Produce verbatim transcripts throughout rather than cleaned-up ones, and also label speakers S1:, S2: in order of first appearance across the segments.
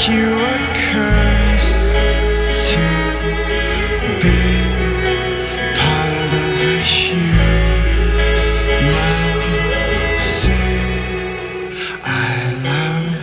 S1: you a curse to be part of a human. Say I love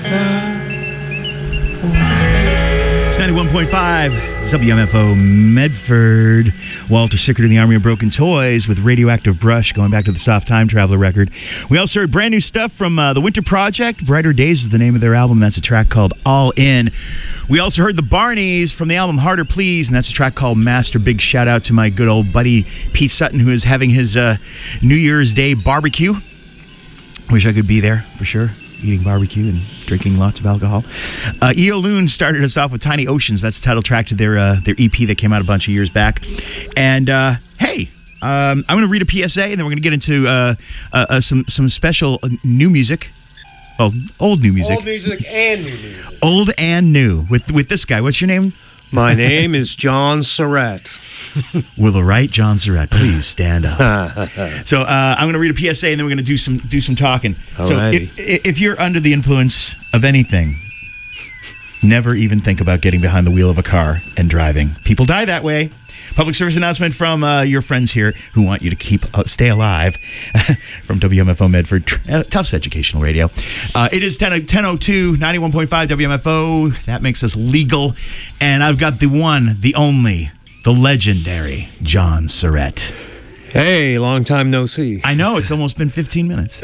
S1: the way.
S2: It's ninety-one point five W M F O Medford. Walter Sickert in the Army of Broken Toys with Radioactive Brush, going back to the Soft Time Traveler record. We also heard brand new stuff from uh, The Winter Project. Brighter Days is the name of their album. That's a track called All In. We also heard the Barneys from the album Harder Please, and that's a track called Master. Big shout out to my good old buddy Pete Sutton, who is having his uh, New Year's Day barbecue. Wish I could be there for sure. Eating barbecue and drinking lots of alcohol. Uh, E O Loon started us off with Tiny Oceans. That's the title track to their uh, their E P that came out a bunch of years back. And uh, hey, um, I'm going to read a P S A, and then we're going to get into uh, uh, uh, some some special uh, new music. Well, old new music.
S3: Old music and new music.
S2: Old and new with with this guy. What's your name?
S3: My name is John Surratt.
S2: Will the right John Surratt please stand up? So uh, I'm going to read a P S A, and then we're going to do some do some talking.
S3: Alrighty.
S2: So if, if you're under the influence of anything, never even think about getting behind the wheel of a car and driving. People die that way. Public service announcement from uh, your friends here who want you to keep uh, stay alive from W M F O Medford, uh, Tufts Educational Radio. Uh, it is ten oh two, ninety-one point five W M F O. That makes us legal. And I've got the one, the only, the legendary John Surratt.
S3: Hey, long time no see.
S2: I know, it's almost been fifteen minutes.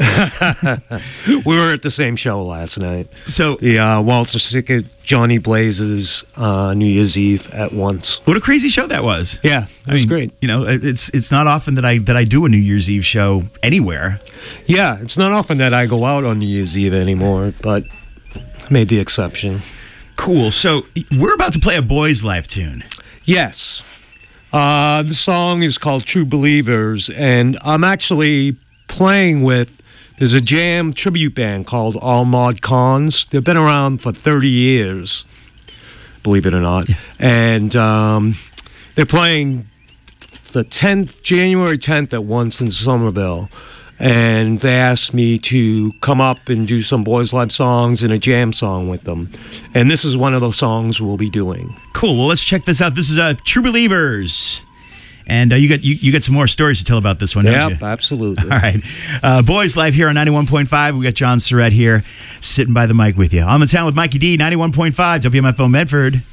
S3: We were at the same show last night.
S2: So
S3: the uh, Walter Sickert, Johnny Blaze's uh, New Year's Eve at once.
S2: What a crazy show that was.
S3: Yeah, it
S2: I
S3: was
S2: mean,
S3: great.
S2: You know, it's it's not often that I that I do a New Year's Eve show anywhere.
S3: Yeah, it's not often that I go out on New Year's Eve anymore, but I made the exception.
S2: Cool. So we're about to play a Boys Life tune.
S3: Yes. Uh, the song is called True Believers, and I'm actually playing with, there's a jam tribute band called All Mod Cons. They've been around for thirty years, believe it or not. Yeah. And um, they're playing the tenth, January tenth at once in Somerville. And they asked me to come up and do some Boys Live songs and a jam song with them. And this is one of those songs we'll be doing.
S2: Cool. Well, let's check this out. This is uh, True Believers. And uh, you got you, you got some more stories to tell about this one, don't
S3: yep,
S2: you?
S3: Yep, absolutely.
S2: All right. Uh, Boys Live here on ninety-one point five. We got John Surratt here sitting by the mic with you. On the Town with Mikey D, ninety-one point five W M F O Medford.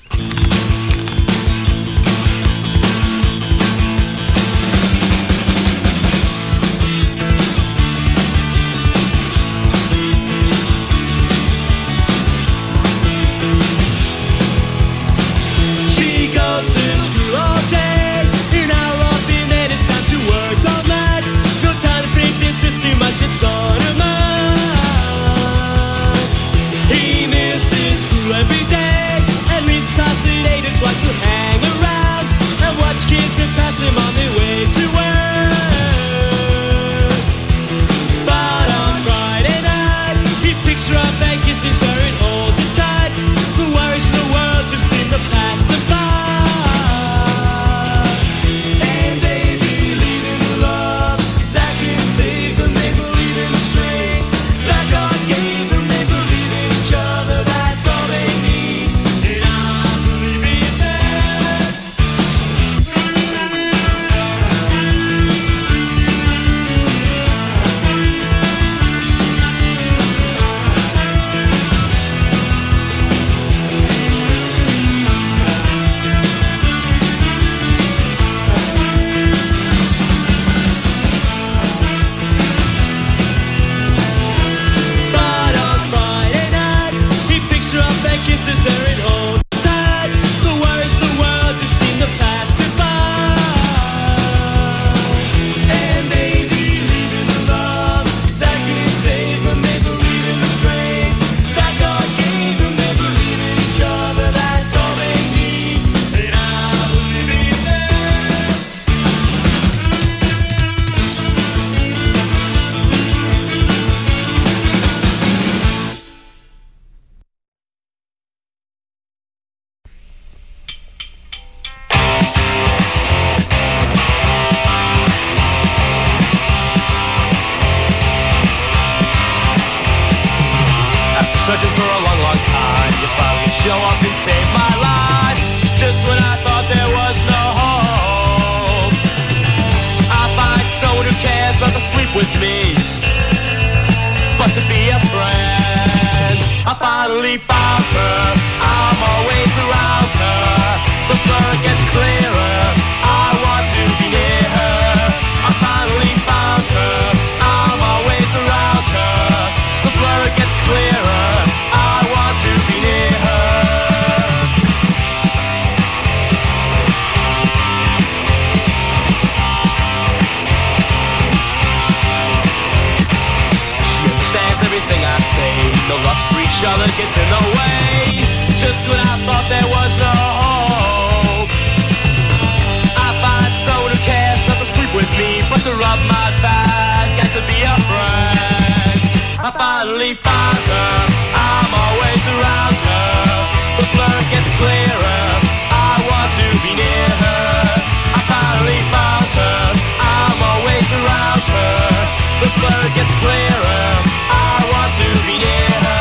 S4: Searching for a long, long time, you finally show up and save my life. Just when I thought there was no hope, I find someone who cares not to sleep with me, but to be a friend. I finally found her, I'm always around her. The blur gets clearer, I want to be near her. I finally found her, I'm always around her. The blur gets clearer, I want to be near her. She understands everything I say, no lust for each other gets in the way. Just when I thought there was no hope, I find someone who cares not to sleep with me, but to rub my back and to be a friend. I finally found her, I'm always around her. The blur gets clearer, I want to be near her. I finally found her, I'm always around her. The blur gets clearer, I want to be near her.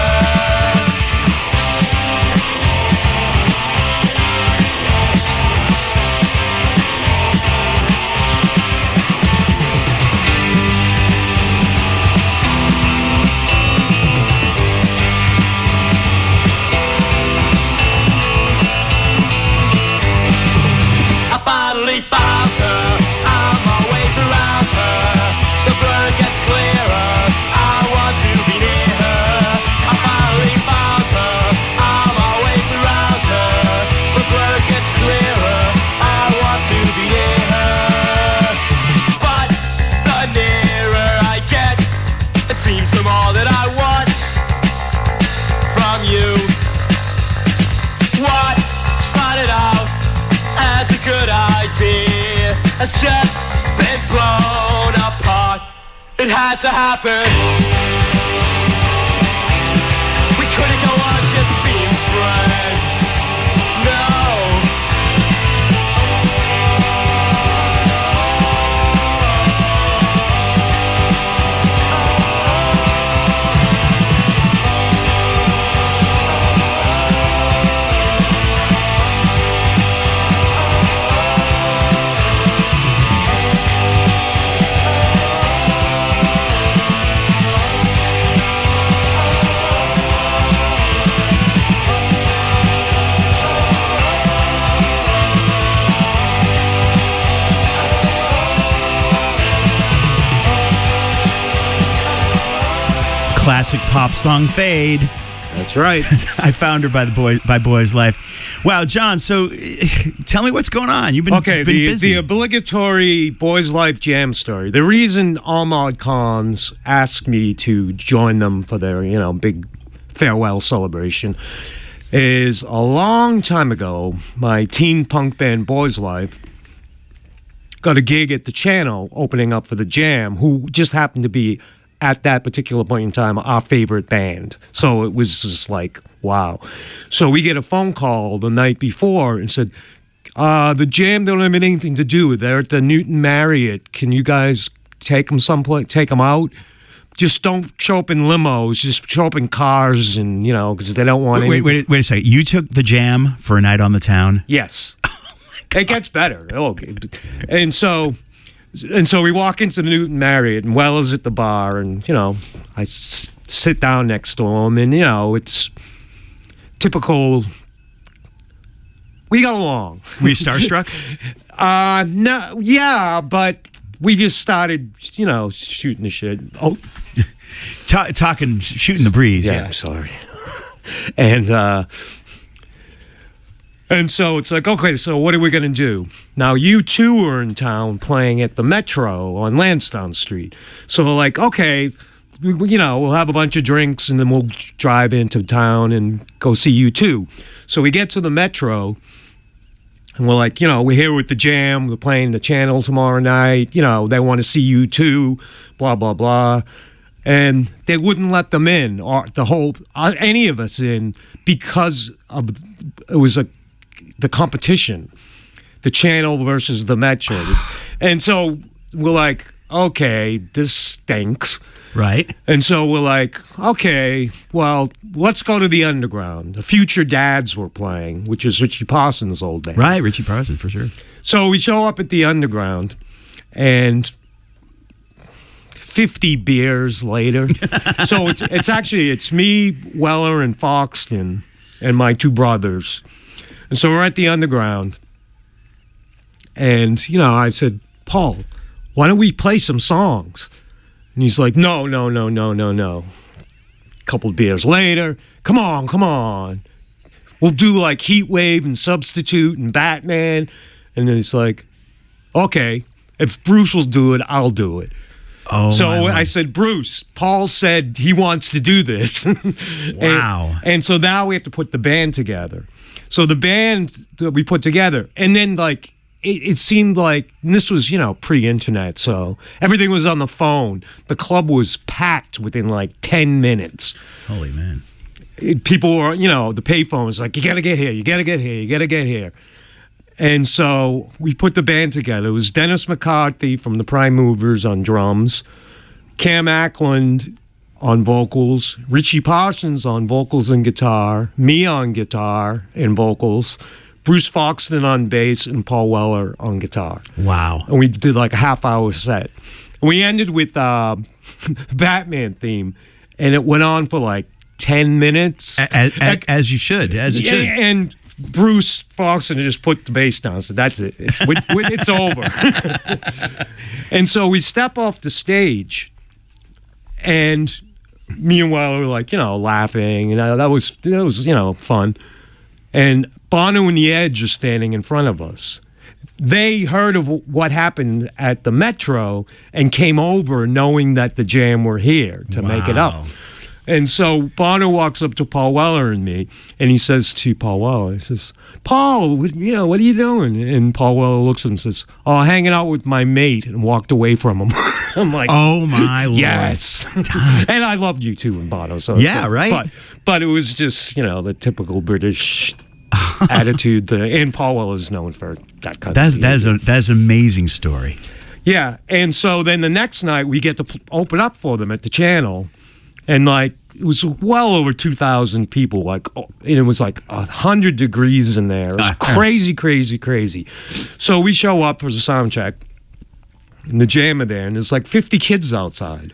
S4: Finally found her, I'm always around her. The blur gets clearer, I want to be near her. I finally found her, I'm always around her. The blur gets clearer, I want to be near her. But the nearer I get, it seems the more that I want from you. What started out as a good idea has just been blown apart. It had to happen. We couldn't go on just being friends. No.
S2: Classic pop song Fade.
S3: That's right.
S2: I found her by the boy by Boy's Life. Wow, John. So, tell me what's going on. You've been
S3: Okay,
S2: been
S3: the,
S2: busy.
S3: the obligatory Boys Life jam story. The reason Ahmad Khans asked me to join them for their, you know, big farewell celebration is a long time ago, my teen punk band Boys Life got a gig at the Channel opening up for the Jam, who just happened to be at that particular point in time our favorite band. So it was just like, wow. So we get a phone call the night before and said, uh, the Jam don't have anything to do. They're at the Newton Marriott. Can you guys take them someplace, take them out? Just don't show up in limos. Just show up in cars, and you know, because they don't want.
S2: wait,
S3: any-
S2: wait, wait, wait a second. You took the Jam for a night on the town.
S3: Yes. It gets better. Oh, and so, and so we walk into the Newton Marriott, and Wells at the bar, and you know, I s- sit down next to him, and you know, it's typical. We got along.
S2: Were you starstruck?
S3: Uh, no, yeah, but we just started, you know, shooting the shit. Oh,
S2: Ta- talking, shooting the breeze.
S3: yeah,
S2: Yeah.
S3: I'm sorry. And uh, and so it's like, okay, so what are we gonna do now? You two are in town playing at the Metro on Lansdowne Street. So we're like, okay, we, we- you know, we'll have a bunch of drinks and then we'll drive into town and go see you two. So we get to the Metro. And we're like, you know, we're here with the Jam. We're playing the Channel tomorrow night. You know, they want to see you too, blah, blah, blah. And they wouldn't let them in, or the whole, uh, any of us in, because of, it was a, the competition, the Channel versus the Metro. And so we're like, okay, this stinks.
S2: Right.
S3: And so we're like, okay, well, let's go to the Underground. The Future Dads were playing, which is Richie Parsons' old band.
S2: Right, Richie Parsons, for sure.
S3: So we show up at the Underground, and fifty beers later. So it's it's actually, it's me, Weller, and Foxton, and my two brothers. And so we're at the Underground. And, you know, I said, Paul, why don't we play some songs? And he's like, no, no, no, no, no, no. A couple of beers later, come on, come on. We'll do like Heat Wave and Substitute and Batman. And then it's like, okay, if Bruce will do it, I'll do it.
S2: Oh,
S3: so
S2: my
S3: I said, Bruce, Paul said he wants to do this.
S2: Wow.
S3: and, and so now we have to put the band together. So the band that we put together, and then like, it, it seemed like, and this was, you know, pre-internet, so everything was on the phone. The club was packed within like ten minutes.
S2: Holy man.
S3: It, people were, you know, the payphone was like, you got to get here, you got to get here, you got to get here. And so we put the band together. It was Dennis McCarthy from the Prime Movers on drums, Cam Ackland on vocals, Richie Parsons on vocals and guitar, me on guitar and vocals, Bruce Foxton on bass, and Paul Weller on guitar.
S2: Wow.
S3: And we did like a half hour set. And we ended with uh, Batman theme, and it went on for like ten minutes.
S2: As, as, as you should, as it should.
S3: And Bruce Foxton just put the bass down, so that's it. It's, it's over. And so we step off the stage, and me and Weller were like, you know, laughing, and that was, that was you know, fun. And Bono and the Edge are standing in front of us. They heard of what happened at the Metro and came over knowing that the Jam were here to make it up.
S2: Wow.
S3: And so Bono walks up to Paul Weller and me, and he says to Paul Weller, he says, Paul, what, you know, what are you doing? And Paul Weller looks at him and says, oh, hanging out with my mate, and walked away from him. I'm like,
S2: Oh, my Lord.
S3: yes. And I loved you too, and Bono. So
S2: Yeah,
S3: so-
S2: right?
S3: But, but it was just, you know, the typical British attitude. The, and Paul Weller is known for that kind
S2: That's,
S3: of
S2: that is a that's an amazing story.
S3: Yeah, and so then the next night we get to p- open up for them at the Channel, and like it was well over two thousand people, like, oh, and it was like a hundred degrees in there. It was crazy, crazy, crazy. So we show up for the sound check, and the Jam are there, and there's like fifty kids outside,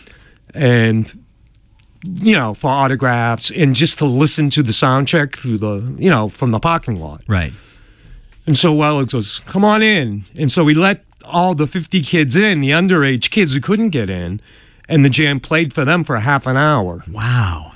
S3: and you know, for autographs and just to listen to the sound check through the, you know, from the parking lot.
S2: Right.
S3: And so Weller goes, come on in. And so we let all the fifty kids in, the underage kids who couldn't get in, and the Jam played for them for half an hour.
S2: Wow.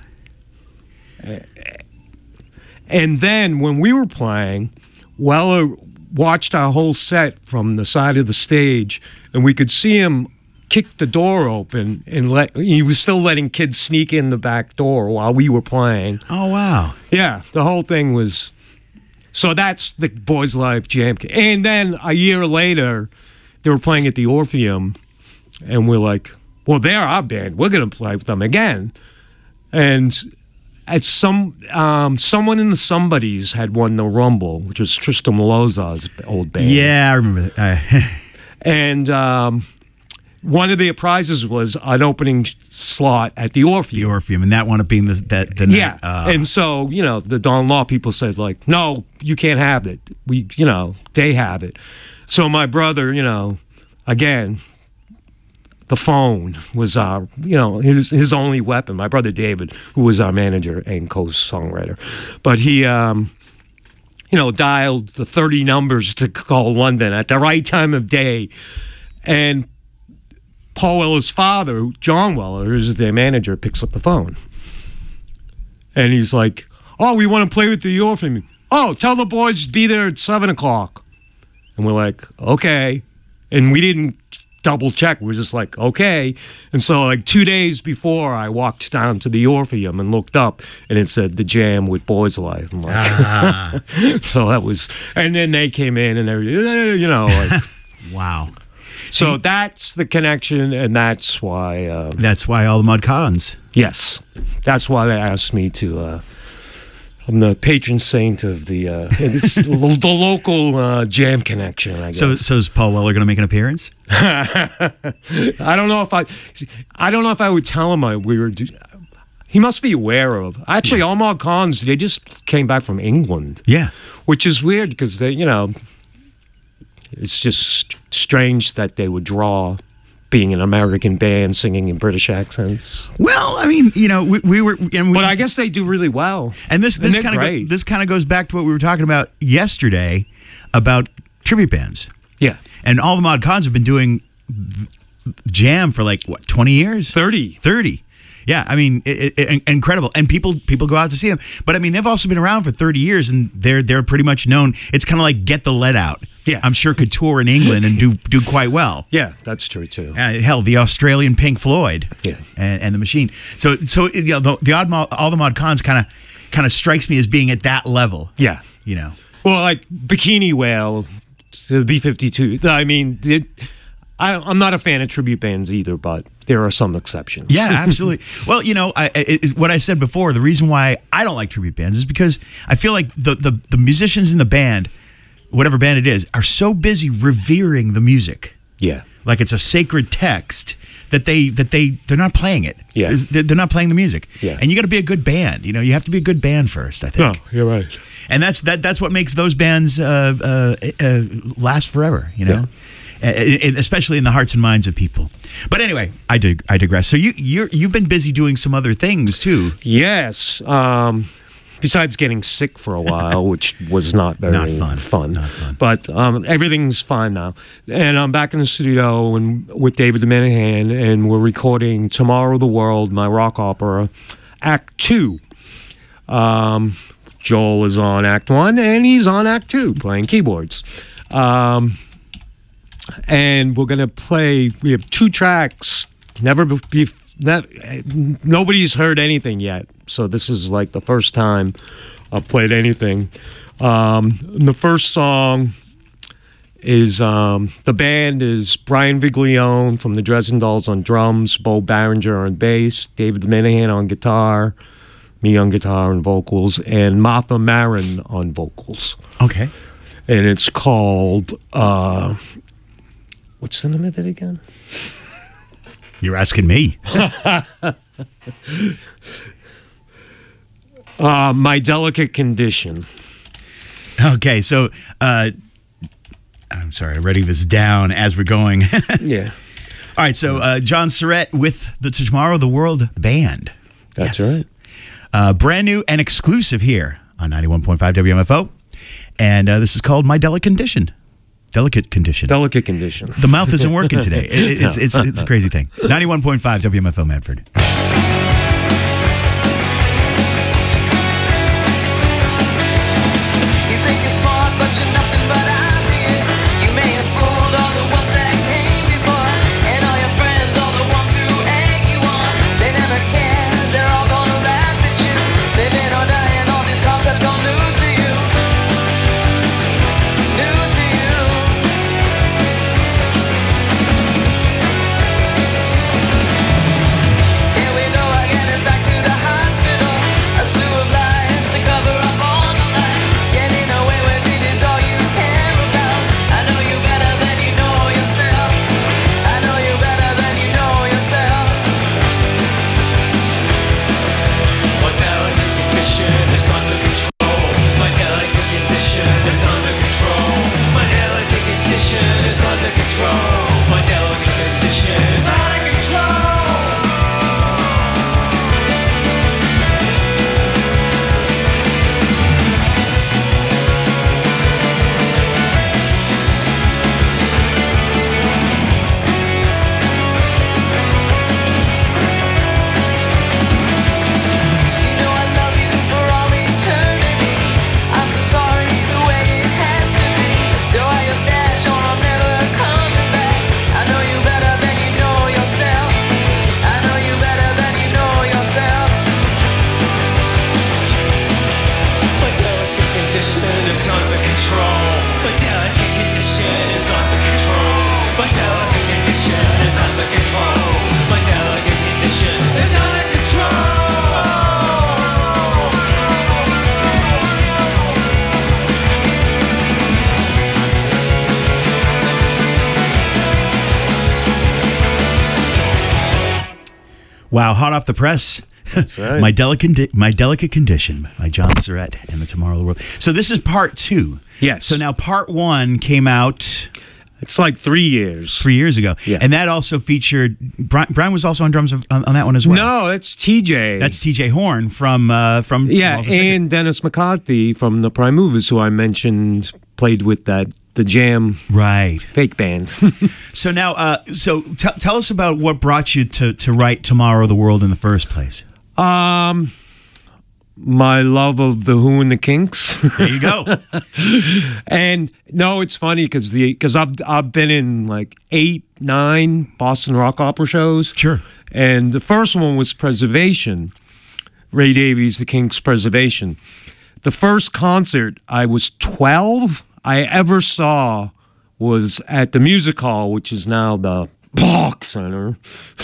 S3: And then when we were playing, Weller watched our whole set from the side of the stage, and we could see him kick the door open, and let he was still letting kids sneak in the back door while we were playing.
S2: Oh, wow.
S3: Yeah, the whole thing was... So that's the Boys Life Jam. And then a year later, they were playing at the Orpheum, and we're like, well, they're our band. We're going to play with them again. And at some um, someone in the Somebodies had won the Rumble, which was Tristan Loza's old band.
S2: Yeah, I remember that. Uh,
S3: And um, one of their prizes was an opening slot at the Orpheum.
S2: the Orpheum, and that one up being the, that, the
S3: Yeah,
S2: night. Uh,
S3: and so, you know, the Don Law people said, like, no, you can't have it. We, you know, they have it. So my brother, you know, again, the phone was our, you know, his his only weapon. My brother David, who was our manager and co-songwriter. But he, um, you know, dialed the thirty numbers to call London at the right time of day. And Paul Weller's father, John Weller, who's their manager, picks up the phone. And he's like, oh, we want to play with the Orpheum. Oh, tell the boys to be there at seven o'clock. And we're like, okay. And we didn't double check. We were just like, okay. And so like two days before, I walked down to the Orpheum and looked up, and it said The Jam with Boys Life. I'm like,
S2: ah,
S3: so that was, and then they came in and everything, eh, you know, like,
S2: wow.
S3: so that's the connection, and that's why, um,
S2: That's why all the Mud Cons.
S3: yes, that's why they asked me to uh, I'm the patron saint of the uh, it's the the local uh, jam connection. I guess.
S2: So, so is Paul Weller going to make an appearance?
S3: I don't know if I, I don't know if I would tell him I we were. do- He must be aware of. Actually, Ahmad Khans, they just came back from England,
S2: Yeah.
S3: which is weird because they, you know, it's just st- strange that they would draw being an American band singing in British accents.
S2: Well, I mean, you know, we, we were, and, we,
S3: But I guess they do really well.
S2: and this
S3: and
S2: this
S3: they're
S2: kind of
S3: great.
S2: this kind of goes back to what we were talking about yesterday about tribute bands.
S3: Yeah,
S2: And all the Mod Cons have been doing v- jam for like what twenty years,
S3: thirty.
S2: thirty. Yeah, I mean, it, it, it- incredible, and people people go out to see them. But I mean, they've also been around for thirty years, and they're they're pretty much known. It's kind of like Get the Lead Out.
S3: Yeah.
S2: I'm sure could tour in England and do do quite well.
S3: Yeah, that's true too.
S2: Uh, hell, the Australian Pink Floyd,
S3: Yeah.
S2: and, and the Machine. So so you know, the, the odd mod, all the Mod Cons kind of kind of strikes me as being at that level.
S3: Yeah.
S2: You know.
S3: Well, like Bikini Whale, the B fifty-two. I mean, it, I, I'm not a fan of tribute bands either, but there are some exceptions.
S2: Yeah, absolutely. Well, you know, I, it, it- what I said before, the reason why I don't like tribute bands is because I feel like the, the, the musicians in the band, whatever band it is, are so busy revering the music.
S3: Yeah.
S2: Like it's a sacred text that they that they they're not playing it.
S3: Yeah.
S2: There's- They're, they're not playing the music.
S3: Yeah.
S2: And you got to be a good band. You know, you have to be a good band first, I think.
S3: you're right.
S2: And that's that. That's what makes those bands uh, uh, uh, last forever. You know, Uh, uh, especially in the hearts and minds of people. But anyway, I dig- I digress. So you you're, you've been busy doing some other things too.
S3: Yes. Um, besides getting sick for a while, which was not very
S2: Not fun. Not fun.
S3: But um, everything's fine now. And I'm back in the studio and with David Minahan, and we're recording Tomorrow the World, my rock opera, Act Two. Um, Joel is on Act One, and he's on Act Two, playing keyboards. Um, and we're gonna play. We have two tracks. Never be. That nobody's heard anything yet, so this is like the first time I've played anything. Um, the first song is um, the band is Brian Viglione from the Dresden Dolls on drums, Bo Barringer on bass, David Minahan on guitar, me on guitar and vocals, and Martha Marin on vocals.
S2: Okay.
S3: And it's called uh, what's the name of it again?
S2: You're asking me.
S3: Uh, My Delicate Condition.
S2: Okay. So uh, I'm sorry. I'm writing this down as we're going. All
S3: Yeah,
S2: right. So uh, John Surrett with the Tomorrow the World Band.
S3: that's
S2: Yes.
S3: right.
S2: Uh, brand new and exclusive here on ninety-one point five W M F O. And uh, this is called My Delicate Condition. Delicate Condition.
S3: Delicate Condition.
S2: The mouth isn't working today. It, it's, it's, it's a crazy thing. ninety-one point five W M F O Medford.
S5: You think you're smart, but you're nothing but ideas. You may have fooled all the ones that came before, and all your friends, all the ones who egg you on. They never care, they're all gonna laugh at you. Living or dying, all these concepts are new to you. New to you. Here we
S2: Wow, hot off the press.
S3: That's right.
S2: My delicate, my delicate condition by John Surratt and the Tomorrow of the World. So this is part two.
S3: Yes.
S2: So now part one came out
S3: It's like three years.
S2: three years ago,
S3: Yeah.
S2: and that also featured Brian, Brian was also on drums of, on, on that one as well.
S3: No, it's T J.
S2: That's T J Horn from uh, from
S3: yeah,
S2: Walter Sickert.
S3: and Dennis McCarthy from the Prime Movers, who I mentioned, played with that the Jam
S2: right.
S3: fake band.
S2: So now, uh, so t- tell us about what brought you to to write Tomorrow of the World in the first place.
S3: um, my love of the Who and the Kinks.
S2: There you go.
S3: And no, it's funny because the because I've I've been in like eight, nine Boston Rock Opera shows.
S2: Sure.
S3: And the first one was Preservation, Ray Davies, the Kinks' Preservation. The first concert I was twelve I ever saw was at the Music Hall, which is now the Bach Center.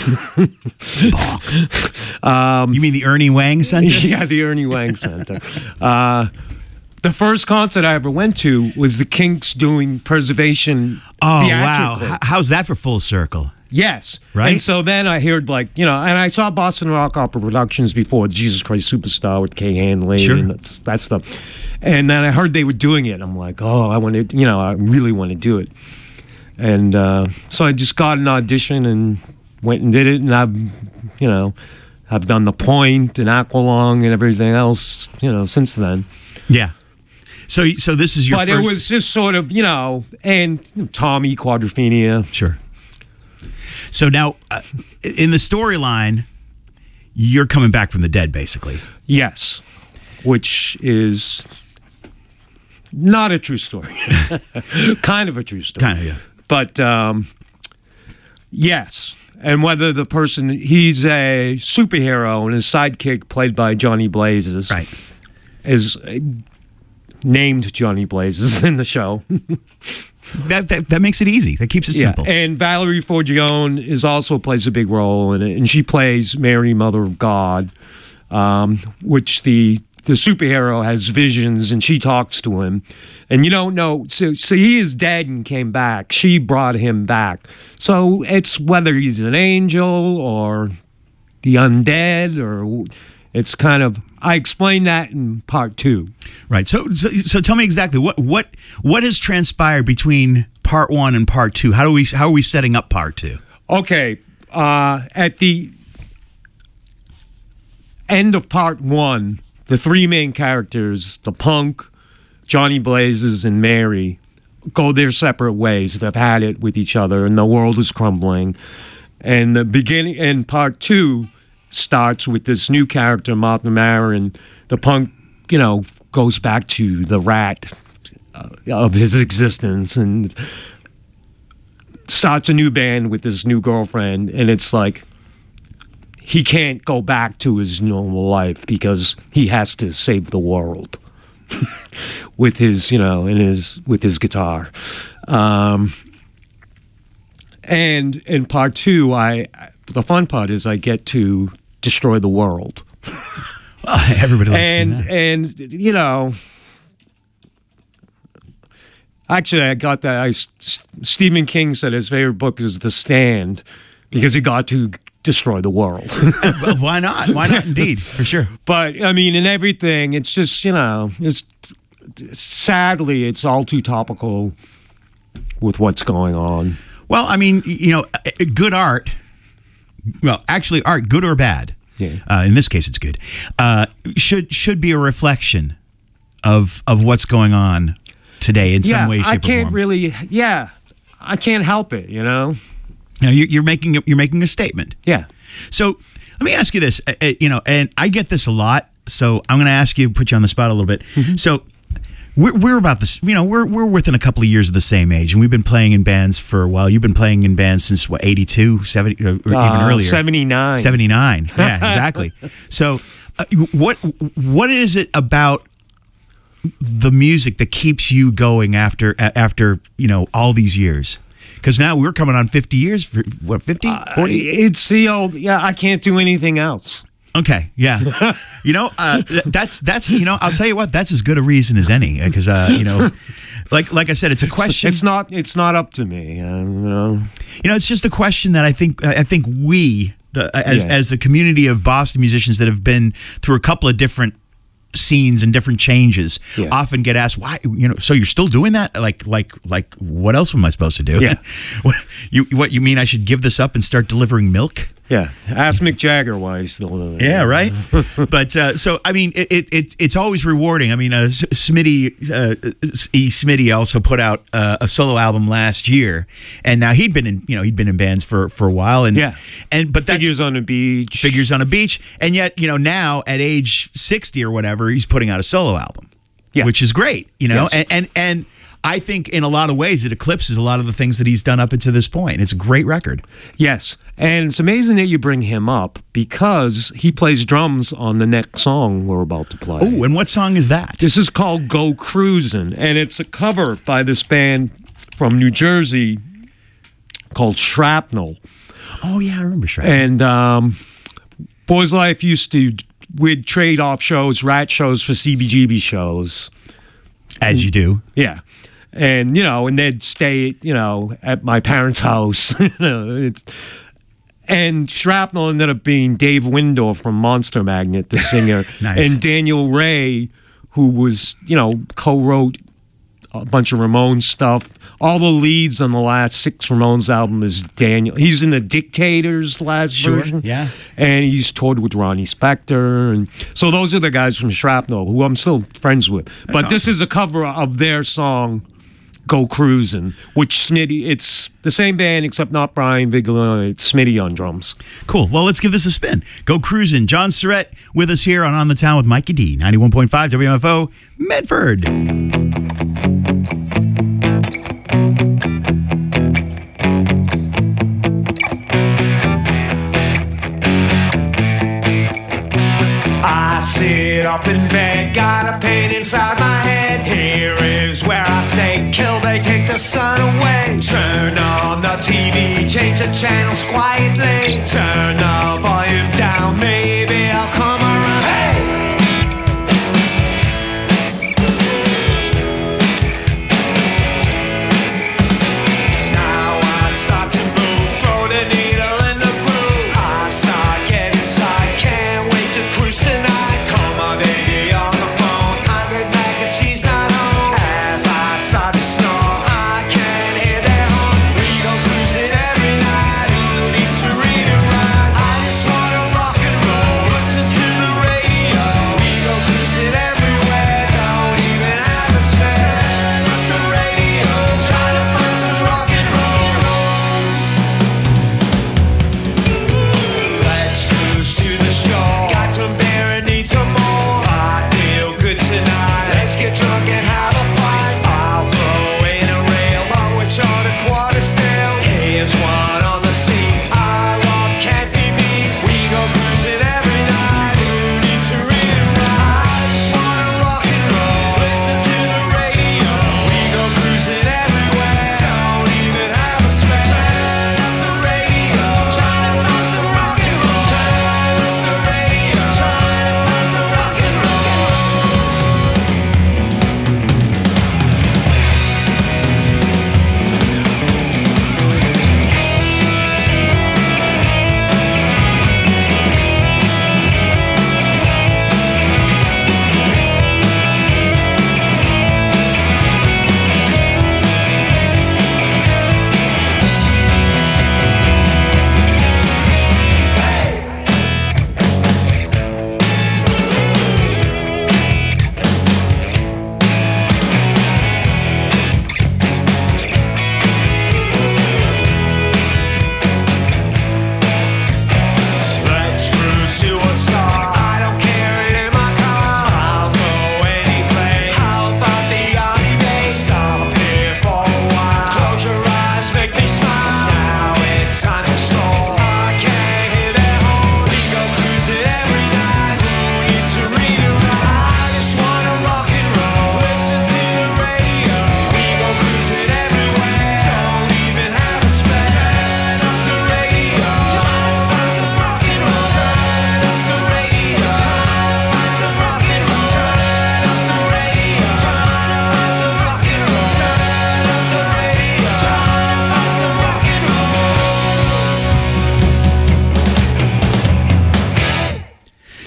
S2: You mean the Ernie Wang Center?
S3: Yeah, the Ernie Wang Center. uh, the first concert I ever went to was the Kinks doing Preservation
S2: Oh wow!
S3: theatrically.
S2: H- How's that for full circle?
S3: Yes.
S2: Right?
S3: And so then I heard, like, you know, and I saw Boston Rock Opera Productions before, Jesus Christ Superstar with Kay Hanley
S2: Sure.
S3: and that's, that stuff. And then I heard they were doing it. I'm like, oh, I want to, you know, I really want to do it. And uh, so I just got an audition and went and did it. And I've, you know, I've done The Point and Aqualung and everything else, you know, since then.
S2: Yeah. So so this is your
S3: But
S2: first.
S3: it was just sort of, you know, and you know, Tommy Quadrophenia.
S2: Sure. So now, uh, in the storyline, you're coming back from the dead, basically.
S3: Yes, which is not a true story. Kind of a true story.
S2: Kind of, yeah.
S3: But um, yes, and whether the person, he's a superhero and his sidekick, played by Johnny Blazes,
S2: Right.
S3: is uh, named Johnny Blazes in the show.
S2: That, that that makes it easy. That keeps it simple.
S3: And Valerie Forgione is also plays a big role in it, and she plays Mary, Mother of God, um, which the the superhero has visions, and she talks to him, and you don't know. So, so he is dead and came back. She brought him back. So it's whether he's an angel or the undead, or it's kind of. I explained that in part two.
S2: Right. So, so so tell me exactly what what what has transpired between part one and part two. How do we how are we setting up part two?
S3: Okay, uh, at the end of part one, the three main characters, the punk, Johnny Blazes, and Mary, go their separate ways. They've had it with each other, and the world is crumbling. And the beginning, and part two starts with this new character, Martha Maron. The punk, you know, goes back to the rat uh, of his existence and starts a new band with this new girlfriend, and it's like he can't go back to his normal life because he has to save the world with his, you know, in his with his guitar. Um, and in part two, I the fun part is I get to destroy the world,
S2: Well, everybody likes
S3: and
S2: that.
S3: and you know. Actually, I got that. I, S- Stephen King said his favorite book is The Stand because he got to destroy the world.
S2: Well, why not? Why not? Indeed, for sure.
S3: But I mean, in everything, it's just, you know, it's sadly it's all too topical with what's going on.
S2: Well, I mean, you know, good art. Well, actually, art, good or bad.
S3: Yeah.
S2: Uh, in this case, it's good. Uh, should should be a reflection of of what's going on today in
S3: yeah,
S2: some way, shape,
S3: I
S2: or
S3: can't
S2: form.
S3: really. Yeah, I can't help it. You know.
S2: You know, you're, you're making a, you're making a statement.
S3: Yeah.
S2: So let me ask you this. Uh, uh, you know, and I get this a lot. So I'm going to ask you, put you on the spot a little bit.
S3: Mm-hmm.
S2: So we're we're about this. You know, we're we're within a couple of years of the same age, and we've been playing in bands for a while. You've been playing in bands since what, eighty-two, seventy, or even
S3: Uh,
S2: earlier.
S3: seventy-nine.
S2: seventy-nine. Yeah, exactly. So uh, what what is it about the music that keeps you going after a- after you know all these years? Because now we're coming on fifty years. For, what, fifty, forty?
S3: It's the old. Yeah, I can't do anything else.
S2: Okay, yeah. You know, uh, th- that's that's you know, I'll tell you what, that's as good a reason as any. Because uh, you know, like like I said, it's a question.
S3: It's not. It's not up to me. Uh, you know.
S2: You know, it's just a question that I think I think we The, as
S3: Yeah.
S2: as the community of Boston musicians that have been through a couple of different scenes and different changes
S3: Yeah.
S2: often get asked why, you know, so you're still doing that, like like like what else am I supposed to do?
S3: Yeah.
S2: what, you what you mean I should give this up and start delivering milk?
S3: Yeah, ask Mick Jagger why he's still doing it.
S2: Yeah, right. But uh, so I mean, it, it, it it's always rewarding. I mean, uh, S- Smitty uh, E. Smitty also put out uh, a solo album last year, and now he'd been in you know he'd been in bands for, for a while, and
S3: Yeah.
S2: and but that's
S3: Figures on the Beach.
S2: Figures on a Beach, and yet you know now at age sixty or whatever, he's putting out a solo album,
S3: Yeah.
S2: which is great. You know,
S3: Yes.
S2: and, and and I think in a lot of ways it eclipses a lot of the things that he's done up until this point. It's a great record.
S3: Yes, and it's amazing that you bring him up because he plays drums on the next song we're about to play.
S2: Oh, and what song is that?
S3: This is called Go Cruisin', and it's a cover by this band from New Jersey called Shrapnel.
S2: Oh yeah, I remember Shrek.
S3: And um, Boys Life used to, we'd trade off shows, rat shows for C B G B shows.
S2: As you do.
S3: Yeah. And, you know, and they'd stay, you know, at my parents' house. you know, it's, and Shrapnel ended up being Dave Windor from Monster Magnet, the singer.
S2: Nice.
S3: And Daniel Ray, who was, you know, co-wrote a bunch of Ramones stuff. All the leads on the last six Ramones album is Daniel. He's in the Dictators last
S2: Sure,
S3: version.
S2: yeah.
S3: And he's toured with Ronnie Spector. And so those are the guys from Shrapnel, who I'm still friends with. but this is a cover of their song, Go Cruisin', which Smitty, it's the same band except not Brian Viglione, it's Smitty on drums.
S2: Cool. Well, let's give this a spin. Go cruising. John Surrett with us here on On the Town with Mikey D. ninety-one point five W M F O, Medford.
S6: I sit up in bed, got a pain inside my head. Here is where I stay, kill they take the sun away. Turn on the T V, change the channels quietly. Turn the volume down, maybe I'll come around. Hey! Now I start to move, throw the needle in the groove. I start getting inside, can't wait to cruise tonight. Call my baby on the phone, I get back and she's not home. As I start to snore, I can hear their horn. We go cruising every night, who needs to read and write? I just wanna rock and roll, listen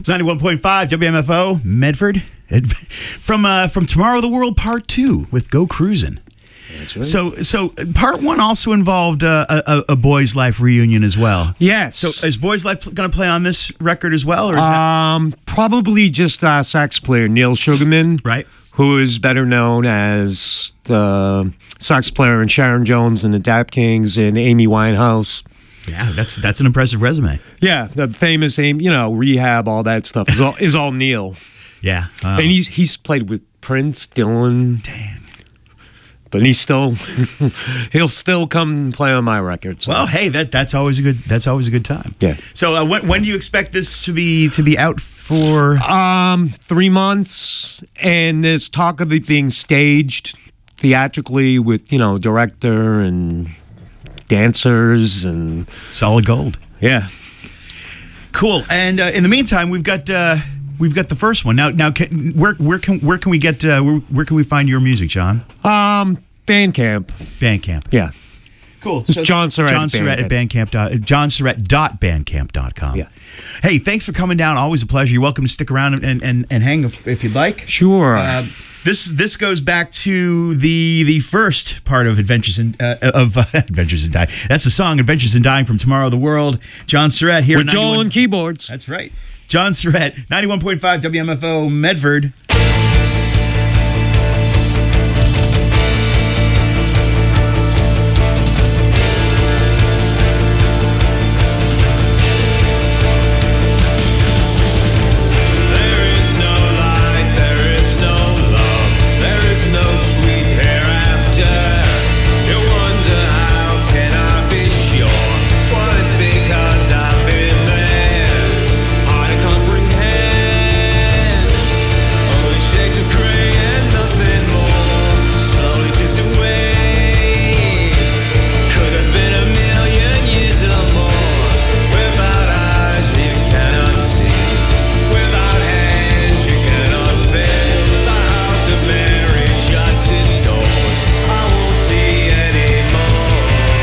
S2: It's ninety-one point five W M F O, Medford. From uh, from Tomorrow the World Part two with Go Cruisin'.
S3: That's right.
S2: So, so Part one also involved uh, a, a Boys Life reunion as well.
S3: Yes.
S2: So is Boys Life going to play on this record as well? Or is that,
S3: Um, probably just uh, sax player Neil Sugarman,
S2: right?
S3: who is better known as the sax player in Sharon Jones and the Dap Kings and Amy Winehouse.
S2: Yeah, that's that's an impressive resume.
S3: Yeah, the famous Amy, you know, Rehab, all that stuff is all is all Neil.
S2: Yeah. Um,
S3: And he's he's played with Prince, Dylan.
S2: Damn.
S3: But he's still he'll still come and play on my records.
S2: Well, hey, that that's always a good that's always a good time.
S3: Yeah.
S2: So uh, when when do you expect this to be to be out for?
S3: Um, three months, and there's talk of it being staged theatrically with, you know, director and dancers and
S2: Solid gold.
S3: yeah.
S2: Cool. And uh, in the meantime, we've got uh, we've got the first one now. Now, can, where where can where can we get uh, where, where can we find your music, John?
S3: Um, Bandcamp.
S2: Bandcamp.
S3: Yeah.
S2: Cool.
S3: It's John Surratt
S2: John
S3: at
S2: Surratt at Bandcamp. Dot, John Surratt dot bandcamp dot com.
S3: Yeah.
S2: Hey, thanks for coming down. Always a pleasure. You're welcome to stick around and and, and hang if, if you'd like.
S3: Sure.
S2: Uh, this this goes back to the the first part of Adventures in uh, of uh, Adventures in Dying. That's the song Adventures in Dying from Tomorrow the World. John Surratt here.
S3: with
S2: at
S3: Joel
S2: ninety-one
S3: and keyboards.
S2: That's right. John Surratt, ninety-one point five W M F O Medford.
S6: There is no light, there is no love, there is no sweet hereafter. You wonder how can I be sure? Well, it's because I've been there. Hard to comprehend. Only shades of gray and nothing more. Slowly drift away. Could have been a million years or more. Without eyes you cannot see. Without hands you cannot feel. The house of Mary shuts its doors. I won't see anymore.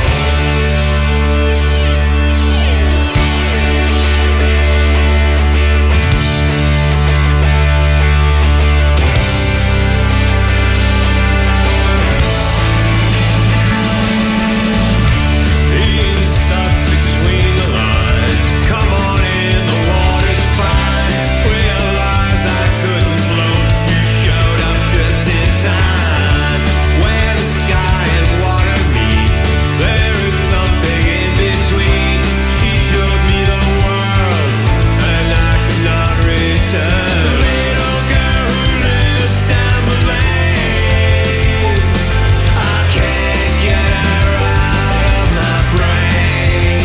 S6: Being stuck between the lines. Come on in, the water's fine. Realized I couldn't float. You showed up just in time. Where the sky and water meet, there is something in between. She showed me the world, and I could not return. The little girl who lives down the lane. I can't get her out of my brain.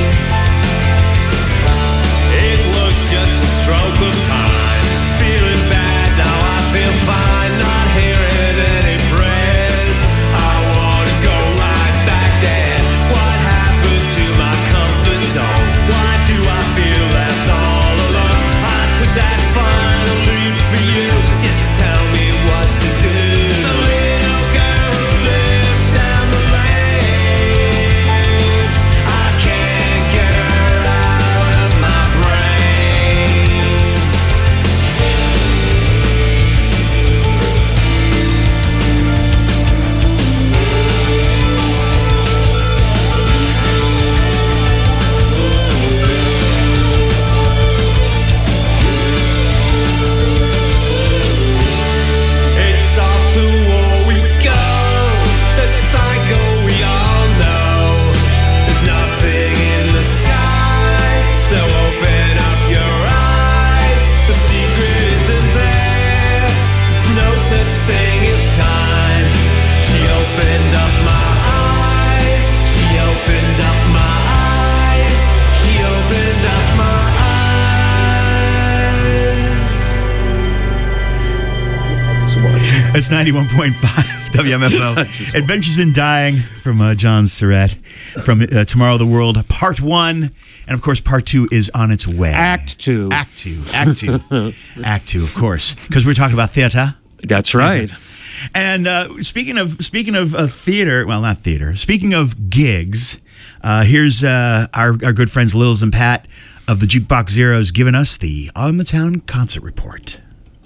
S6: It was just a stroke of time. Feeling bad, now I feel fine. Not hearing any prayers. I wanna go right back there. What happened to my comfort zone? Why do I feel left all alone? I took that final leap for you. Just tell me what to do. The little girl who lives down the lane. I can't get her out of my brain. It's off to war we go. The cycle we all know. There's nothing in the sky, so open up your eyes. The secret isn't there. There's no such thing as time. She opened up my eyes. She opened up my eyes. She opened up my eyes.
S2: That's ninety-one point five W M F O. Adventures in Dying from uh, John Surratt from uh, Tomorrow the World Part one. And of course, Part two is on its way.
S3: Act two.
S2: Act two. Act two. Act two, of course. Because we're talking about theater.
S3: That's right.
S2: And uh, speaking of speaking of uh, theater, well, not theater. Speaking of gigs, uh, here's uh, our our good friends Lils and Pat of the Jukebox Zeros giving us the On the Town concert report.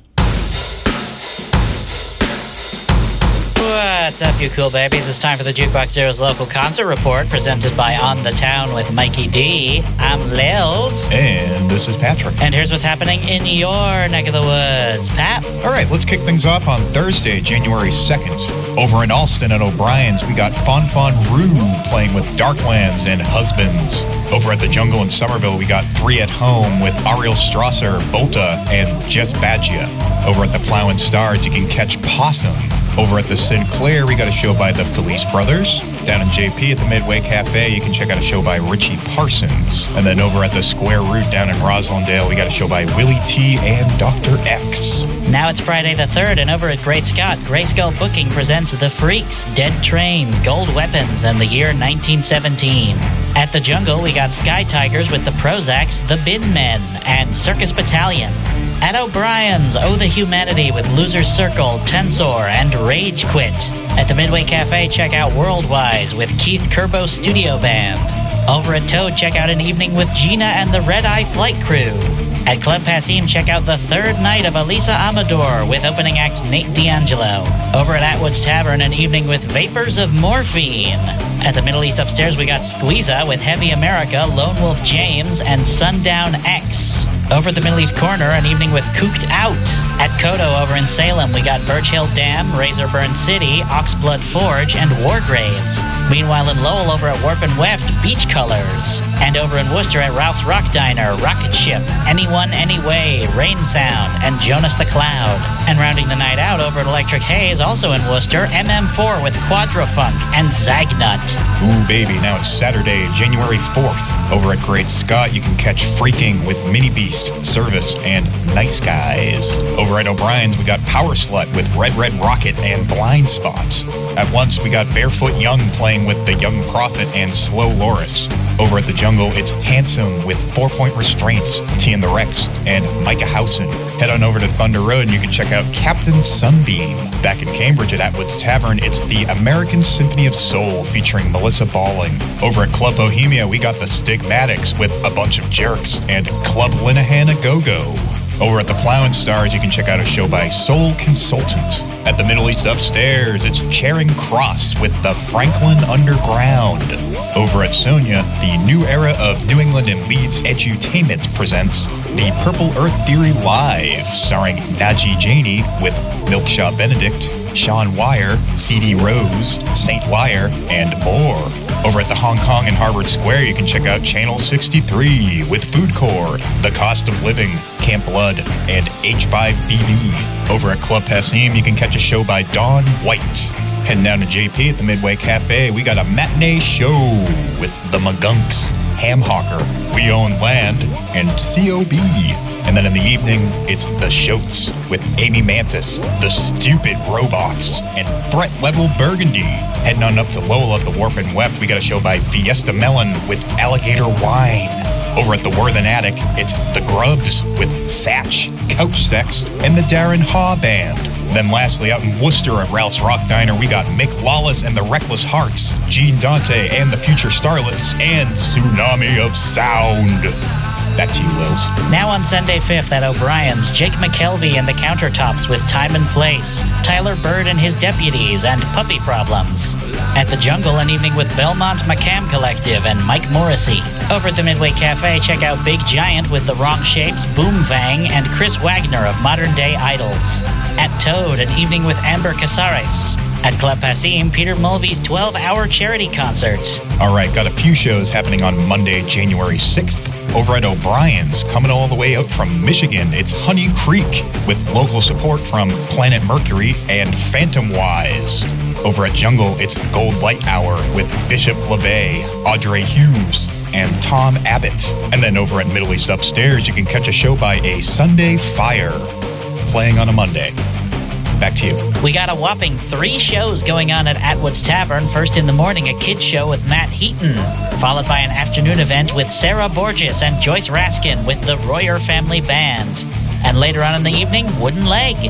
S7: What's up, you cool babies? It's time for the Jukebox Zeros local concert report presented by On the Town with Mikey D. I'm Lils.
S8: And this is Patrick.
S7: And here's what's happening in your neck of the woods. Pat?
S8: All right, let's kick things off on Thursday, January second. Over in Alston at O'Brien's, we got Fon Fon Rue playing with Darklands and Husbands. Over at the Jungle in Somerville, we got Three at Home with Ariel Strasser, Bolta, and Jess Badgia. Over at the Plow and Stars, you can catch Possum. Over at the Sinclair, we got a show by the Felice Brothers. Down in J P at the Midway Cafe, you can check out a show by Richie Parsons. And then over at the Square Root down in Roslindale, we got a show by Willie T and Doctor X.
S7: Now it's Friday the third, and over at Great Scott, Grey Skull Booking presents The Freaks, Dead Trains, Gold Weapons, and the year nineteen seventeen. At the Jungle, we got Sky Tigers with the Prozacs, The Bin Men, and Circus Battalion. At O'Brien's, Oh the Humanity with Loser's Circle, Tensor, and Rage Quit. At the Midway Cafe, check out Worldwise with Keith Kerbo Studio Band. Over at Toad, check out An Evening with Gina and the Red Eye Flight Crew. At Club Passim, check out The Third Night of Elisa Amador with opening act Nate D'Angelo. Over at Atwood's Tavern, An Evening with Vapors of Morphine. At the Middle East upstairs, we got Squeeza with Heavy America, Lone Wolf James, and Sundown X. Over at the Middle East Corner, An Evening with Cooked Out. At Kodo over in Salem, we got Birch Hill Dam, Razorburn City, Oxblood Forge, and Wargraves. Meanwhile, in Lowell over at Warp and Weft, Beach Colors. And over in Worcester at Ralph's Rock Diner, Rocket Ship, Anyone, Anyway, Rain Sound, and Jonas the Cloud. And rounding the night out over at Electric Haze, also in Worcester, M M four with Quadrafunk and Zagnut.
S8: Ooh, baby, now it's Saturday, January fourth. Over at Great Scott, you can catch Freaking with Mini Beast, Service, and Nice Guys. Over at O'Brien's, we got Power Slut with Red Red Rocket and Blind Spot. At Once, we got Barefoot Young playing with The Young Prophet and Slow Loris. Over at the Jungle, it's Handsome with Four Point Restraints, T and the Rex, and Micah Housen. Head on over to Thunder Road and you can check out Captain Sunbeam. Back in Cambridge at Atwood's Tavern, it's the American Symphony of Soul featuring Melissa Balling. Over at Club Bohemia, we got the Stigmatics with A Bunch of Jerks and Club Linehan A Go-Go. Over at the Plow and Stars, you can check out a show by Soul Consultant. At the Middle East upstairs, it's Charing Cross with the Franklin Underground. Over at Sonia, the new era of New England and Leeds edutainment presents The Purple Earth Theory Live, starring Najee Janey with Milkshaw Benedict, Sean Wire, C D Rose, Saint Wire, and more. Over at the Hong Kong and Harvard Square, you can check out Channel sixty-three with Food Corps, The Cost of Living, Camp Blood, and H five B B. Over at Club Passim, you can catch a show by Dawn White. Heading down to J P at the Midway Cafe, we got a matinee show with The Magunks, Ham Hawker, We Own Land, and C O B. And then in the evening, it's The Shoats with Amy Mantis, The Stupid Robots, and Threat Level Burgundy. Heading on up to Lowell at the Warp and Weft, we got a show by Fiesta Melon with Alligator Wine. Over at the Worthen Attic, it's The Grubs with Satch, Couch Sex, and the Darren Haw Band. Then lastly, out in Worcester at Ralph's Rock Diner, we got Mick Lawless and the Reckless Hearts, Gene Dante and the Future Starlets, and Tsunami of Sound. Back to you, Lils.
S7: Now on Sunday fifth at O'Brien's, Jake McKelvey and the Countertops with Time and Place, Tyler Bird and his Deputies, and Puppy Problems. At the Jungle, An Evening with Belmont McCam Collective and Mike Morrissey. Over at the Midway Cafe, check out Big Giant with The Wrong Shapes, Boom Vang, and Chris Wagner of Modern Day Idols. At Toad, An Evening with Amber Casares. At Club Passim, Peter Mulvey's twelve-hour charity concert.
S8: All right, got a few shows happening on Monday, January sixth. Over at O'Brien's, coming all the way out from Michigan, it's Honey Creek with local support from Planet Mercury and Phantom Wise. Over at Jungle, it's Gold Light Hour with Bishop LeVay, Audrey Hughes, and Tom Abbott. And then over at Middle East upstairs, you can catch a show by A Sunday Fire, playing on a Monday. Back to you.
S7: We got a whopping three shows going on at Atwood's Tavern. First in the morning, a kids show with Matt Heaton, followed by an afternoon event with Sarah Borges and Joyce Raskin with the Royer Family Band. And later on in the evening, Wooden Leg.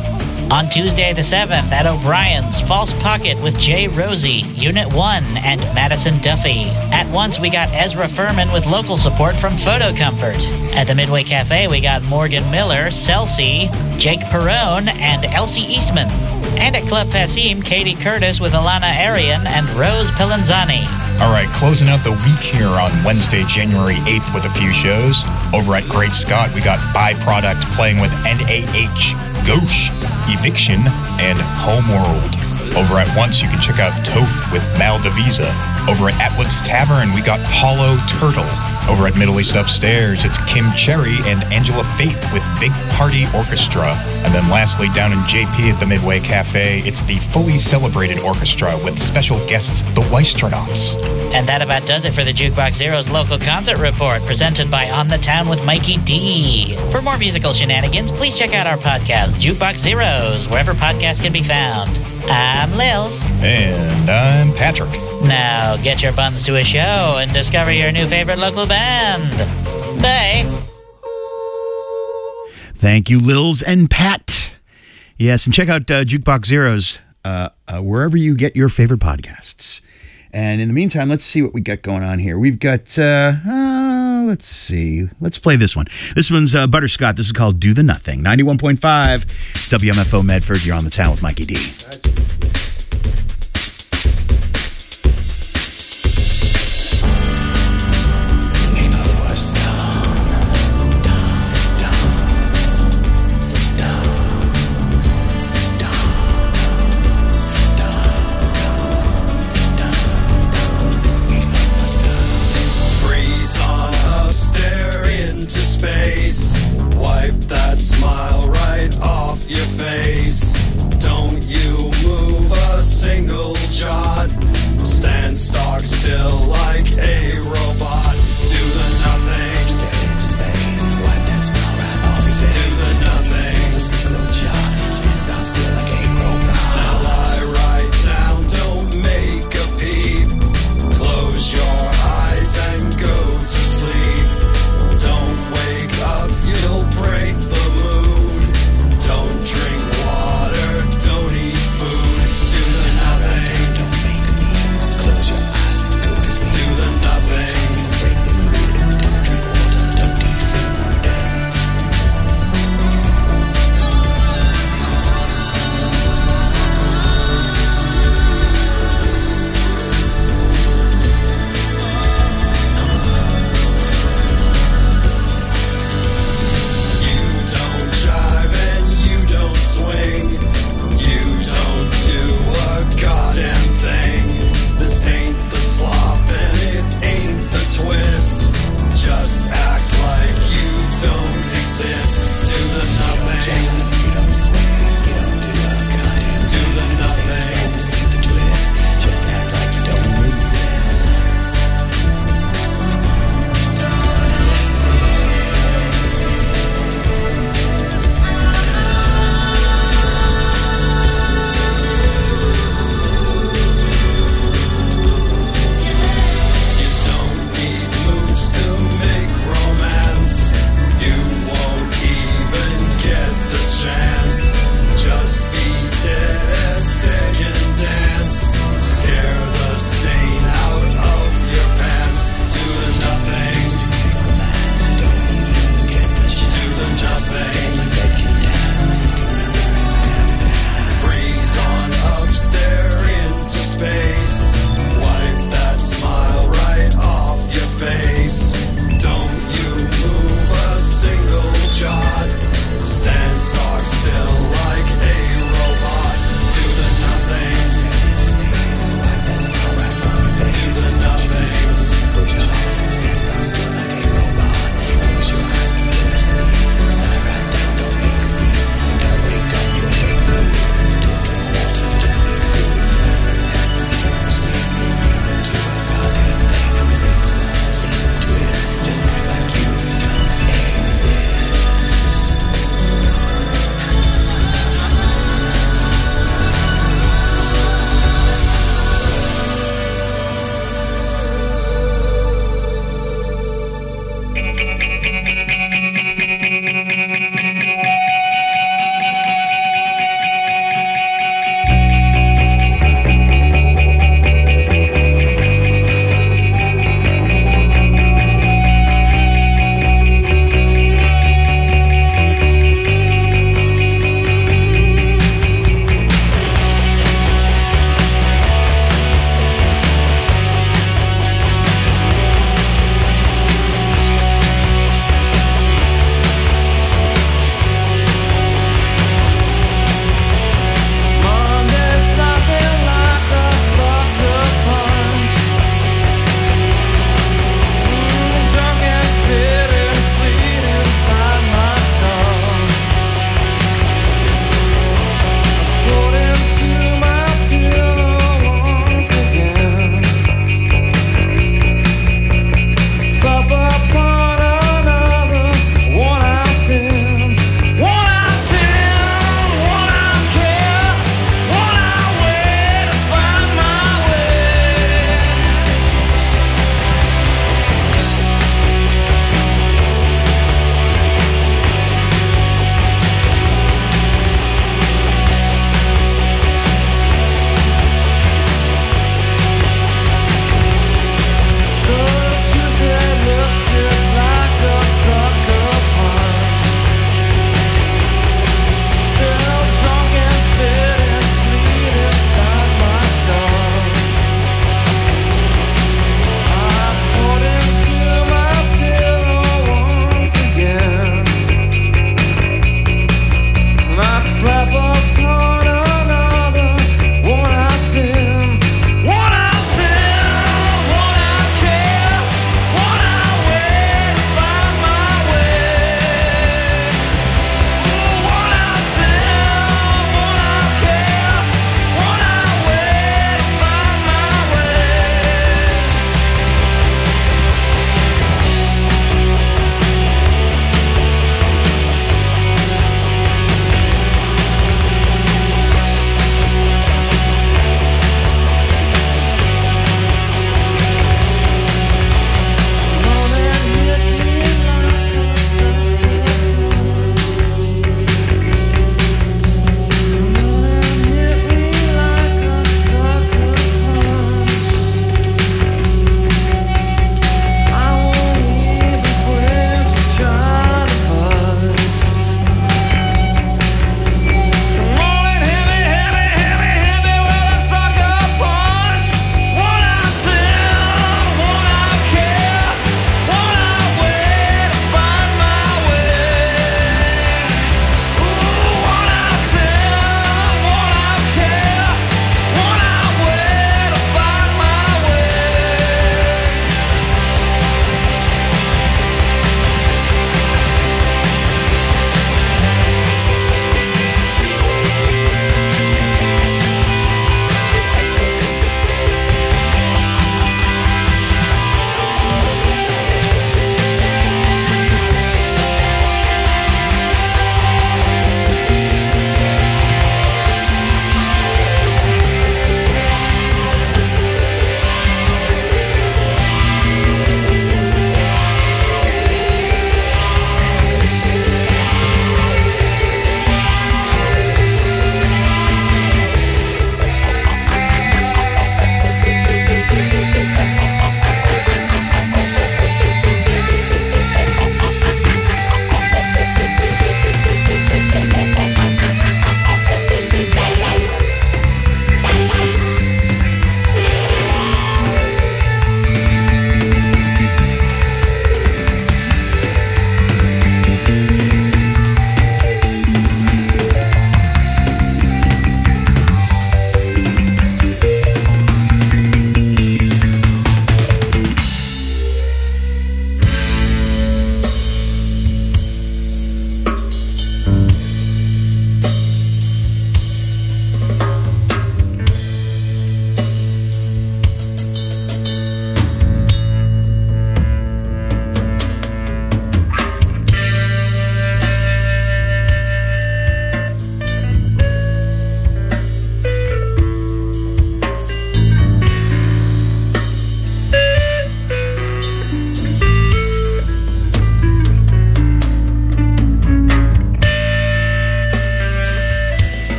S7: On Tuesday the seventh at O'Brien's, False Pocket with Jay Rosie, Unit one, and Madison Duffy. At once, we got Ezra Furman with local support from Photo Comfort. At the Midway Cafe, we got Morgan Miller, Celsi, Jake Perrone, and Elsie Eastman. And at Club Passim, Katie Curtis with Alana Arian and Rose Pilanzani.
S8: All right, closing out the week here on Wednesday, January eighth with a few shows. Over at Great Scott, we got Byproduct playing with N A H, Gauche, Eviction, and Homeworld. Over at Once, you can check out Toth with Maldivisa. Over at Atwood's Tavern, we got Hollow Turtle. Over at Middle East Upstairs, it's Kim Cherry and Angela Faith with Big Party Orchestra. And then lastly, down in J P at the Midway Cafe, it's the Fully Celebrated Orchestra with special guests, the Weistronauts.
S7: And that about does it for the Jukebox Zeros local concert report, presented by On the Town with Mikey D. For more musical shenanigans, please check out our podcast, Jukebox Zeros, wherever podcasts can be found. I'm Lils.
S8: And I'm Patrick.
S7: Now get your buns to a show and discover your new favorite local band. Bye.
S2: Thank you, Lils and Pat. Yes, and check out uh, Jukebox Zeros uh, uh, wherever you get your favorite podcasts. And in the meantime, let's see what we got going on here. We've got, uh, uh, let's see. Let's play this one. This one's uh, Butterscott. This is called Do the Nothing. ninety-one point five W M F O Medford. You're on the Town with Mikey D.
S6: Wipe that smile right off your face.